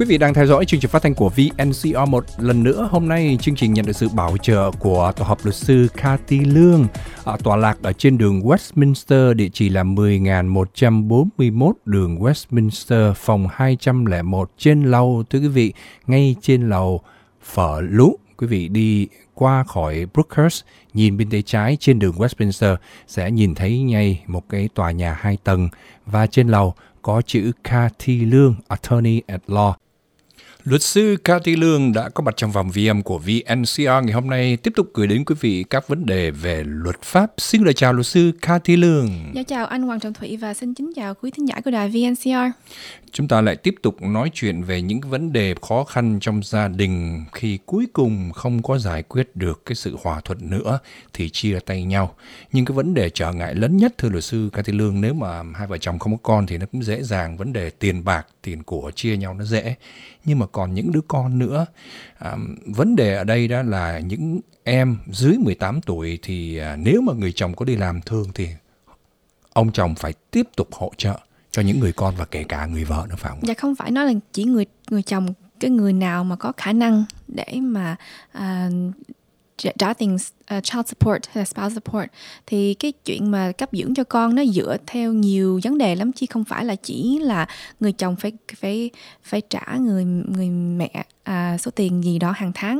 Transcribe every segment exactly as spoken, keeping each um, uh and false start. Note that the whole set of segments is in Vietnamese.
Quý vị đang theo dõi chương trình phát thanh của vê en xê rờ một lần nữa. Hôm nay chương trình nhận được sự bảo trợ của Tổ hợp luật sư Cathy Lương, ở tọa lạc ở trên đường Westminster, địa chỉ là mười nghìn một trăm bốn mươi mốt đường Westminster, phòng hai trăm lẻ một, trên lầu, thưa quý vị, ngay trên lầu Phở Lũ. Quý vị đi qua khỏi Brookhurst, nhìn bên tay trái trên đường Westminster sẽ nhìn thấy ngay một cái tòa nhà hai tầng, và trên lầu có chữ Cathy Lương, Attorney at Law. Luật sư Cathy Lương đã có mặt trong vòng vê em của vê en xê rờ ngày hôm nay, tiếp tục gửi đến quý vị các vấn đề về luật pháp. Xin lời chào luật sư Cathy Lương. Dạ, chào anh Hoàng Trọng Thủy và xin kính chào quý thính giả của đài vê en xê rờ. Chúng ta lại tiếp tục nói chuyện về những vấn đề khó khăn trong gia đình khi cuối cùng không có giải quyết được cái sự hòa thuận nữa thì chia tay nhau. Nhưng cái vấn đề trở ngại lớn nhất, thưa luật sư Cathy Lương, nếu mà hai vợ chồng không có con thì nó cũng dễ dàng, vấn đề tiền bạc, tiền của chia nhau nó dễ. Nhưng mà còn những đứa con nữa, à, vấn đề ở đây đó là những em dưới mười tám tuổi thì à, nếu mà người chồng có đi làm thường thì ông chồng phải tiếp tục hỗ trợ cho những người con và kể cả người vợ nữa, phải không? Dạ, không phải nói là chỉ người người chồng, cái người nào mà có khả năng để mà uh, trả tiền uh, child support hay là spouse support, thì cái chuyện mà cấp dưỡng cho con nó dựa theo nhiều vấn đề lắm, chứ không phải là chỉ là người chồng phải phải phải trả người người mẹ à, số tiền gì đó hàng tháng.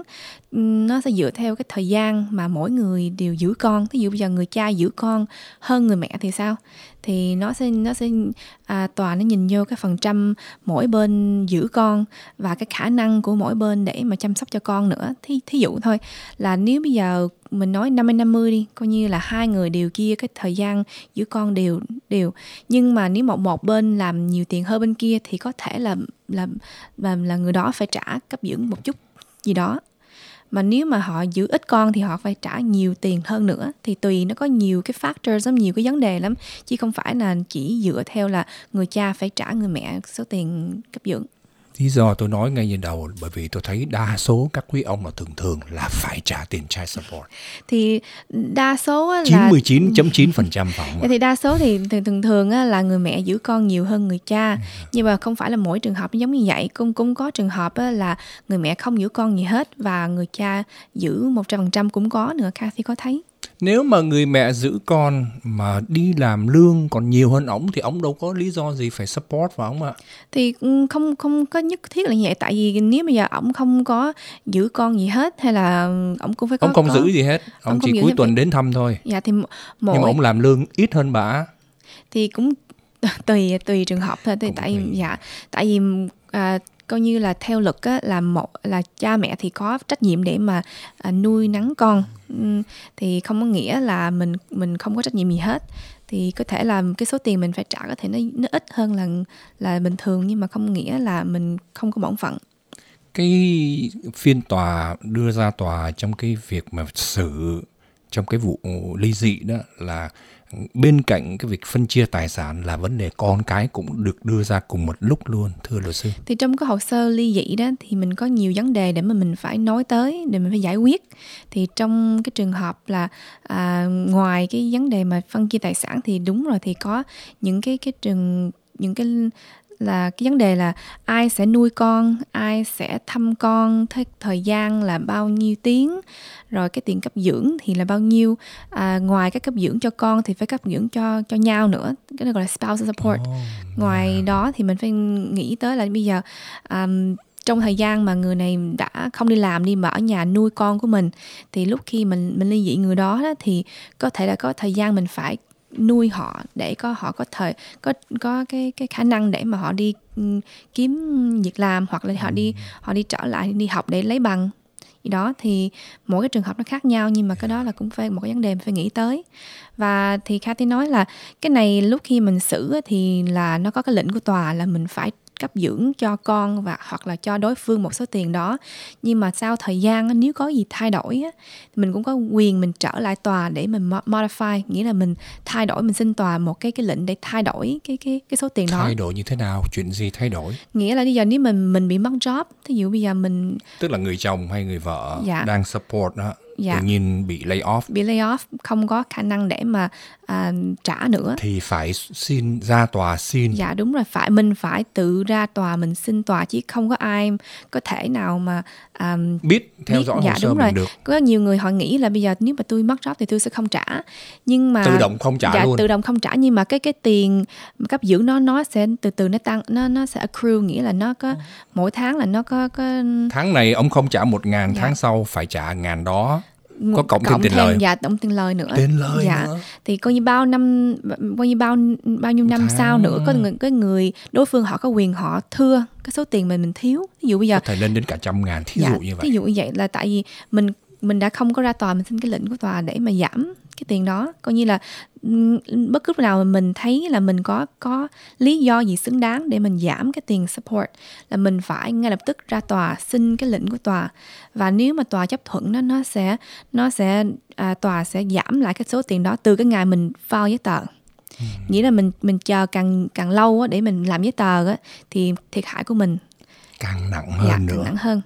Nó sẽ dựa theo cái thời gian mà mỗi người đều giữ con. Ví dụ bây giờ người cha giữ con hơn người mẹ thì sao? Thì nó sẽ nó sẽ à, tòa nó nhìn vô cái phần trăm mỗi bên giữ con và cái khả năng của mỗi bên để mà chăm sóc cho con nữa. Thí, thí dụ thôi là nếu bây giờ mình nói năm mươi năm mươi đi, coi như là hai người đều chia cái thời gian giữ con đều đều. Nhưng mà nếu một một bên làm nhiều tiền hơn bên kia thì có thể là là là, là người đó phải trả cấp dưỡng một chút gì đó. Mà nếu mà họ giữ ít con thì họ phải trả nhiều tiền hơn nữa. Thì tùy, nó có nhiều cái factors lắm, nhiều cái vấn đề lắm, chứ không phải là chỉ dựa theo là người cha phải trả người mẹ số tiền cấp dưỡng. Lý do tôi nói ngay như đầu bởi vì tôi thấy đa số các quý ông là thường thường là phải trả tiền child support. Thì đa số là chín mươi chín phẩy chín phần trăm phải không? Thì đa số thì thường thường là người mẹ giữ con nhiều hơn người cha. Ừ. Nhưng mà không phải là mỗi trường hợp giống như vậy. Cũng, cũng có trường hợp là người mẹ không giữ con gì hết và người cha giữ một trăm phần trăm cũng có nữa. Cathy có thấy. Nếu mà người mẹ giữ con mà đi làm lương còn nhiều hơn ổng thì ổng đâu có lý do gì phải support vào ổng ạ? Thì không không có nhất thiết là như vậy. Tại vì nếu bây giờ ổng không có giữ con gì hết hay là ổng cũng phải có... Ổng không có, giữ gì hết, ổng chỉ cuối tuần đến thăm thôi. Dạ thì mỗi... Nhưng mà ổng làm lương ít hơn bà. Thì cũng tùy tùy trường hợp thôi. Thì tại tùy. Dạ, tại vì... À, coi như là theo luật á, là một là cha mẹ thì có trách nhiệm để mà à, nuôi nấng con, uhm, thì không có nghĩa là mình mình không có trách nhiệm gì hết. Thì có thể là cái số tiền mình phải trả có thể nó nó ít hơn là là bình thường, nhưng mà không nghĩa là mình không có bổn phận. Cái phiên tòa đưa ra tòa trong cái việc mà xử trong cái vụ ly dị đó là bên cạnh cái việc phân chia tài sản là vấn đề con cái cũng được đưa ra cùng một lúc luôn, thưa luật sư. Thì trong cái hồ sơ ly dị đó thì mình có nhiều vấn đề để mà mình phải nói tới, để mình phải giải quyết. Thì trong cái trường hợp là à, ngoài cái vấn đề mà phân chia tài sản thì đúng rồi, thì có những cái cái trường những cái là cái vấn đề là ai sẽ nuôi con, ai sẽ thăm con, th- thời gian là bao nhiêu tiếng, rồi cái tiền cấp dưỡng thì là bao nhiêu. À, ngoài cái cấp dưỡng cho con thì phải cấp dưỡng cho cho nhau nữa, cái đó gọi là spousal support. Oh, ngoài yeah. đó thì mình phải nghĩ tới là bây giờ um, trong thời gian mà người này đã không đi làm đi mà ở nhà nuôi con của mình, thì lúc khi mình mình ly dị người đó, đó thì có thể là có thời gian mình phải nuôi họ để có họ có thời có có cái cái khả năng để mà họ đi um, kiếm việc làm, hoặc là họ đi họ đi trở lại đi học để lấy bằng gì đó. Thì mỗi cái trường hợp nó khác nhau, nhưng mà cái đó là cũng phải một cái vấn đề mình phải nghĩ tới. Và thì Cathy nói là cái này lúc khi mình xử thì là nó có cái lệnh của tòa là mình phải cấp dưỡng cho con và hoặc là cho đối phương một số tiền đó. Nhưng mà sau thời gian nếu có gì thay đổi á, mình cũng có quyền mình trở lại tòa để mình modify, nghĩa là mình thay đổi, mình xin tòa một cái cái lệnh để thay đổi cái cái cái số tiền đó. Thay đổi như thế nào? Chuyện gì thay đổi? Nghĩa là bây giờ nếu mình mình bị mất job, thí dụ bây giờ mình, tức là người chồng hay người vợ dạ. đang support đó, Dạ. tự nhiên bị lay off. Bị lay off, không có khả năng để mà à, trả nữa. Thì phải xin ra tòa xin. Dạ đúng rồi, phải mình phải tự ra tòa mình xin tòa, chứ không có ai có thể nào mà à, biết theo biết. dõi Dạ, hồ sơ đúng mình rồi. được. Có nhiều người họ nghĩ là bây giờ nếu mà tôi mất job thì tôi sẽ không trả, nhưng mà tự động không trả dạ, luôn. tự động không trả, nhưng mà cái cái tiền cấp dưỡng nó nó sẽ từ từ nó tăng, nó nó sẽ accrue, nghĩa là nó có mỗi tháng là nó có có tháng này ông không trả một ngàn, dạ. tháng sau phải trả ngàn đó. Một, có cộng, cộng thêm tiền lời. Dạ, cộng tiền lời nữa. Tiền lời dạ. nữa. Thì coi như bao năm, bao nhiêu bao bao nhiêu năm tháng sau nữa, có người, có người đối phương họ có quyền họ thưa cái số tiền mà mình thiếu. Ví dụ bây giờ có thể lên đến cả trăm ngàn, thí dạ, dụ như vậy. Ví dụ như vậy là tại vì mình mình đã không có ra tòa, mình xin cái lệnh của tòa để mà giảm cái tiền đó. Coi như là bất cứ lúc nào mà mình thấy là mình có có lý do gì xứng đáng để mình giảm cái tiền support, là mình phải ngay lập tức ra tòa xin cái lệnh của tòa. Và nếu mà tòa chấp thuận nó nó sẽ nó sẽ à, tòa sẽ giảm lại cái số tiền đó từ cái ngày mình file giấy tờ. Ừ. Nghĩa là mình mình chờ càng càng lâu á, để mình làm giấy tờ á, thì thiệt hại của mình càng nặng hơn dạ, nữa. Càng nặng hơn.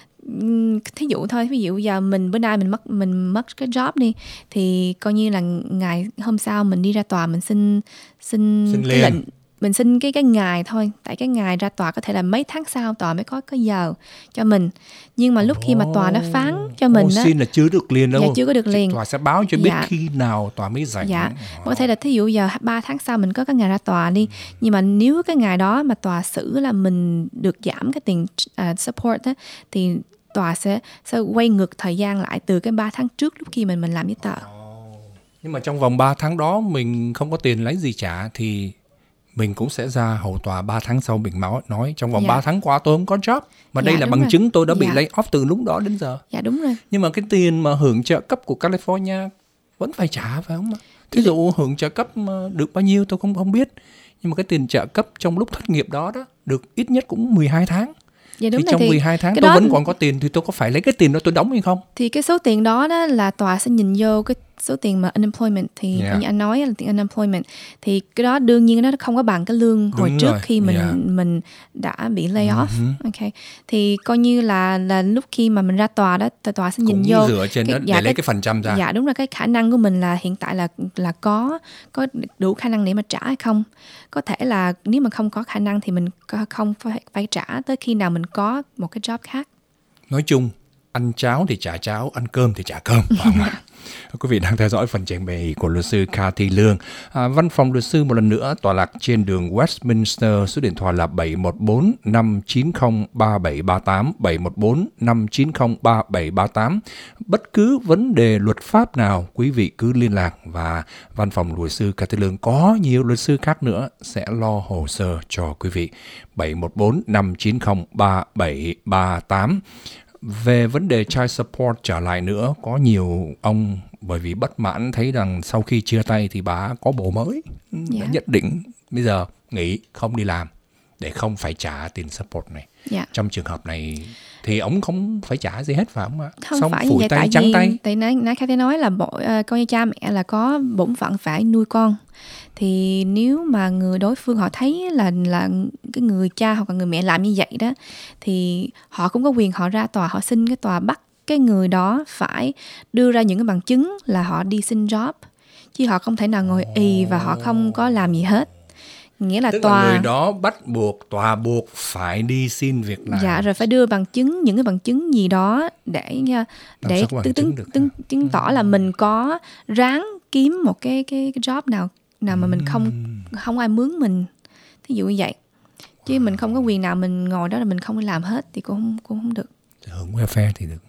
Thí dụ thôi, ví dụ giờ mình bữa nay mình mất mình mất cái job đi, thì coi như là ngày hôm sau mình đi ra tòa mình xin xin, xin cái lệnh, mình xin cái cái ngày thôi, tại cái ngày ra tòa có thể là mấy tháng sau tòa mới có cái giờ cho mình. Nhưng mà lúc khi mà tòa nó phán cho mình á, xin là chưa được liền đâu. Dạ, chưa có được liền. Tòa sẽ báo cho biết dạ. khi nào tòa mới rảnh. Dạ. Có thể là thí dụ giờ ba tháng sau mình có cái ngày ra tòa đi, ừ. nhưng mà nếu cái ngày đó mà tòa xử là mình được giảm cái tiền uh, support á, thì tòa sẽ, sẽ quay ngược thời gian lại từ cái ba tháng trước lúc khi mình mình làm giấy tờ. Oh. Nhưng mà trong vòng ba tháng đó mình không có tiền lấy gì trả thì mình cũng sẽ ra hầu tòa ba tháng sau mình nói trong vòng dạ. ba tháng qua tôi không có job. Mà dạ, đây là bằng rồi. chứng tôi đã bị dạ. lay off từ lúc đó đến giờ. Dạ đúng rồi. Nhưng mà cái tiền mà hưởng trợ cấp của California vẫn phải trả phải không ạ? Thí dụ hưởng trợ cấp được bao nhiêu tôi không không biết. Nhưng mà cái tiền trợ cấp trong lúc thất nghiệp đó đó được ít nhất cũng mười hai tháng. Dạ đúng thì trong thì mười hai tháng tôi đó... vẫn còn có tiền thì tôi có phải lấy cái tiền đó tôi đóng hay không? Thì cái số tiền đó đó là tòa sẽ nhìn vô cái số tiền mà unemployment, thì yeah. như anh nói là tiền unemployment, thì cái đó đương nhiên nó không có bằng cái lương hồi đúng trước rồi. Khi mình yeah. mình đã bị lay off. Uh-huh. Ok, thì coi như là là lúc khi mà mình ra tòa đó, tòa sẽ nhìn cũng vô dựa trên cái, đó dạ, để lấy cái, cái phần trăm ra. Dạ đúng là cái khả năng của mình là hiện tại là là có có đủ khả năng để mà trả hay không. Có thể là nếu mà không có khả năng thì mình không phải phải trả tới khi nào mình có một cái job khác. Nói chung ăn cháo thì trả cháo, ăn cơm thì trả cơm. Quý vị đang theo dõi phần trình bày của luật sư Cathy Lương. À, văn phòng luật sư một lần nữa tọa lạc trên đường Westminster, số điện thoại là bảy một bốn năm chín không ba bảy ba tám, bảy một bốn năm chín không ba bảy ba tám. Bất cứ vấn đề luật pháp nào, quý vị cứ liên lạc và văn phòng luật sư Cathy Lương có nhiều luật sư khác nữa sẽ lo hồ sơ cho quý vị. bảy một bốn năm chín không ba bảy ba tám. Về vấn đề child support trở lại nữa, có nhiều ông bởi vì bất mãn thấy rằng sau khi chia tay thì bà có bồ mới, yeah. đã nhận định bây giờ nghỉ không đi làm để không phải trả tiền support này. Yeah. Trong trường hợp này thì ông không phải trả gì hết phải không ạ? Không xong phải phủi vậy, tay tại trắng vì, tay. Tại nãy nãy Cathy nói là bộ uh, coi như cha mẹ là có bổn phận phải nuôi con. Thì nếu mà người đối phương họ thấy là là cái người cha hoặc là người mẹ làm như vậy đó, thì họ cũng có quyền họ ra tòa, họ xin cái tòa bắt cái người đó phải đưa ra những cái bằng chứng là họ đi xin job, chứ họ không thể nào ngồi ì và họ không có làm gì hết. Nghĩa là tức tòa là người đó bắt buộc, tòa buộc phải đi xin việc làm. Dạ, rồi phải đưa bằng chứng, những cái bằng chứng gì đó để để chứng, chứng, chứng, chứng tỏ là mình có ráng kiếm một cái cái, cái job nào nào mà mình không không ai mướn mình, thí dụ như vậy. Chứ wow. mình không có quyền nào mình ngồi đó là mình không đi làm hết thì cũng không cũng không được. Hưởng welfare thì được.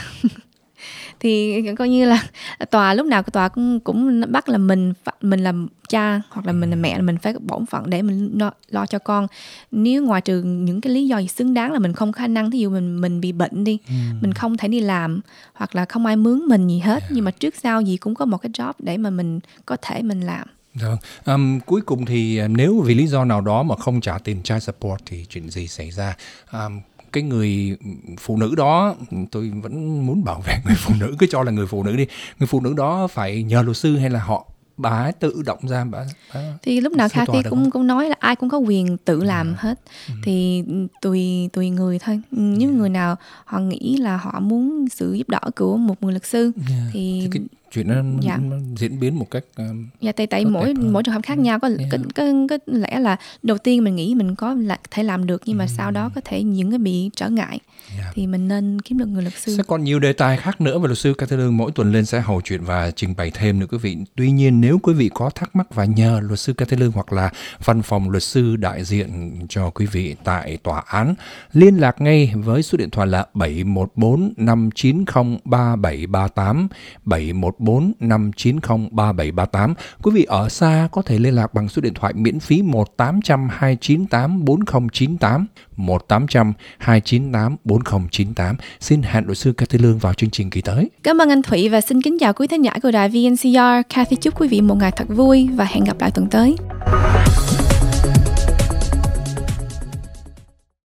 Thì coi như là tòa lúc nào cái tòa cũng cũng bắt là mình mình làm cha hoặc là mình là mẹ, là mình phải bổn phận để mình lo, lo cho con. Nếu ngoài trừ những cái lý do gì xứng đáng là mình không có khả năng, thí dụ mình mình bị bệnh đi, ừ. mình không thể đi làm hoặc là không ai mướn mình gì hết, yeah. nhưng mà trước sau gì cũng có một cái job để mà mình có thể mình làm. Được. Um, cuối cùng thì nếu vì lý do nào đó mà không trả tiền child support thì chuyện gì xảy ra? Um, cái người phụ nữ đó, tôi vẫn muốn bảo vệ người phụ nữ, cứ cho là người phụ nữ đi, người phụ nữ đó phải nhờ luật sư hay là họ bà ấy tự động ra bà, bà thì lúc nào Cathy cũng cũng nói là ai cũng có quyền tự làm yeah. hết. ừ. Thì tùy tùy người thôi. Nếu yeah. người nào họ nghĩ là họ muốn sự giúp đỡ của một người luật sư yeah. thì, thì cái chuyện nó dạ. diễn biến một cách uh, dạ, tại tại mỗi mỗi trường hợp khác nhau có, yeah. có, có có lẽ là đầu tiên mình nghĩ mình có là thể làm được, nhưng mà mm. sau đó có thể những cái bị trở ngại yeah. thì mình nên kiếm được người luật sư. Sẽ còn nhiều đề tài khác nữa và luật sư Cathy Lương mỗi tuần lên sẽ hầu chuyện và trình bày thêm nữa quý vị. Tuy nhiên nếu quý vị có thắc mắc và nhờ luật sư Cathy Lương hoặc là văn phòng luật sư đại diện cho quý vị tại tòa án, liên lạc ngay với số điện thoại là bảy một bốn năm chín không ba bảy ba tám, bảy một bốn năm chín không ba bảy ba tám. Quý vị ở xa có thể liên lạc bằng số điện thoại miễn phí một tám trăm hai chín tám bốn không chín tám, một tám trăm hai chín tám bốn không chín tám. Xin hẹn luật sư Cathy Lương vào chương trình kỳ tới. Cảm ơn anh Thụy và xin kính chào quý thính giả của đài vê en xê rờ. Cathy chúc quý vị một ngày thật vui và hẹn gặp lại tuần tới.